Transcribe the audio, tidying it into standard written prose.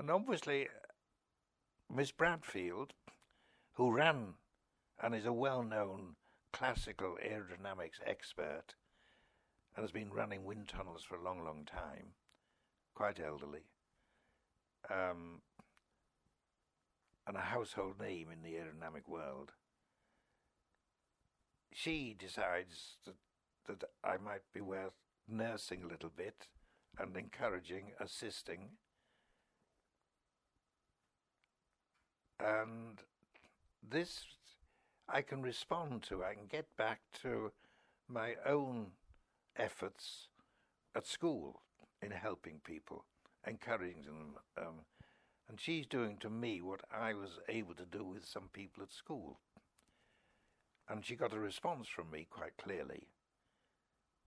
And obviously, Miss Bradfield, who ran and is a well-known classical aerodynamics expert and has been running wind tunnels for a long, long time, quite elderly, and a household name in the aerodynamic world, she decides that I might be worth nursing a little bit and encouraging, assisting. And this I can respond to. I can get back to my own efforts at school in helping people, encouraging them. And she's doing to me what I was able to do with some people at school. And she got a response from me quite clearly.